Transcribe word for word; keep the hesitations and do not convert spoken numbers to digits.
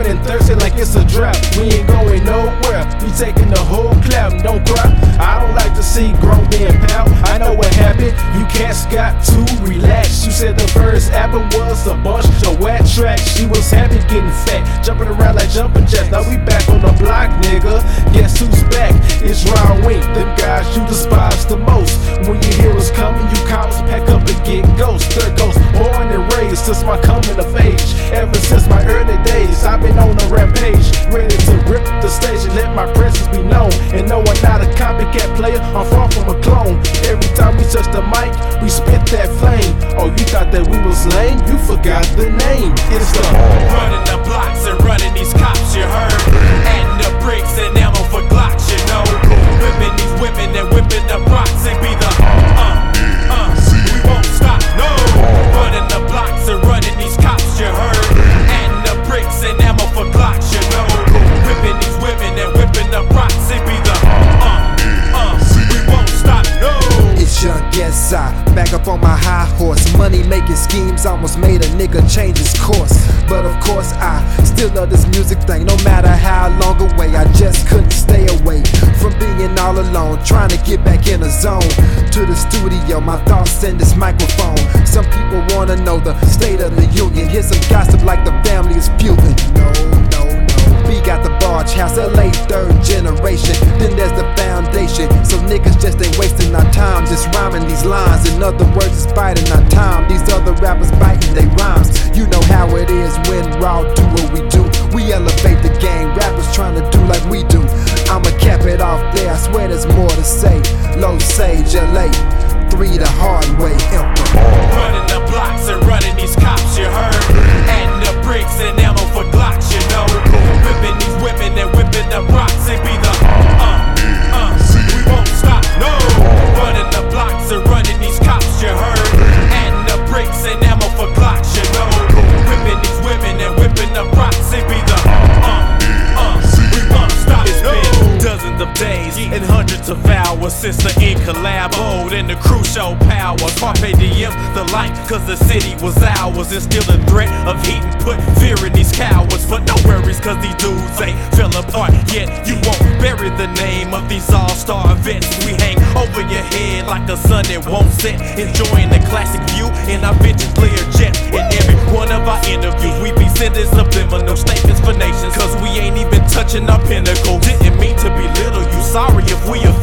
rapping and thirsty like it's a drought. We ain't going nowhere, we taking the whole clout. And don't cry, I don't like to see grown men pout. I know what happened, you cats got to relax. You said the first album was a bunch of whack tracks. She was happy getting fat, jumping around like jumping jacks. Now we back on the block, nigga. Guess who's back? It's Ron Wink, them guys you despise the most. When you hear us coming, you cowards pack up and get ghost. Third ghost, born and raised since my coming of age. Ever since my early days, I've been on a rampage, ready to rip the stage and let my presence be known. And no, I'm not a copycat player, I'm far from a clone. Every time we touch the mic, we spit that flame. Oh, you thought that we was lame? You forgot the name. It's the running the blocks and running these cops, you heard? Adding the bricks and ammo for Glocks, you know? Whipping these women and whipping the rocks. It be the uh, uh, we won't stop, no. Running the blocks and running these cops, you heard? Adding the bricks and ammo for Glocks, you know? Whipping these women and whipping the rocks. It be the uh, uh, we won't stop, no. It's Young S I, back up on my high horse. Money making schemes almost made a nigga change his course. But of course I still love this music thing. No matter how long away, I just couldn't stay away from being all alone, trying to get back in the zone. To the studio, my thoughts in this microphone. Some people wanna know the state of the union. Hear some gossip like the family is feuding. No, no, no. We got the barge house, L A third generation. Then there's the foundation. So niggas just ain't wasting our time just rhyming these lines. In other words, it's biding our time. These other rappers biting their rhymes. You know how it is when Raw do what we do. We elevate the game, rappers trying to do like we do. I'ma cap it off there, I swear there's more to say. Low Sage, L A, three the hard way, Emperor. Running the blocks and running these cops, you heard? Adding the bricks and ammo for Glocks, you know? Whipping these women and whipping the rocks. It be the uh, uh, we won't stop, no. Running the blocks and running these cops, you heard? Adding the bricks and ammo for Glocks, you know? Whipping these women and whipping the rocks. It be the uh, uh, we won't stop, it's no. Been dozens of days and hundreds of hours since the ink collaboed and the crew showed power. Carpe diem the light, cause the city was ours. And still the threat of heat and put fear in these cowards. But no worries, cause these dudes ain't fell apart yet. You won't bury the name of these all-star vets. We hang over your head like a sun that won't set, enjoying the classic view in our vintage Lear jets. In every one of our interviews, we be sending subliminal statements for nations, cause we ain't even touching our pinnacle. Didn't mean to belittle you, sorry if we offended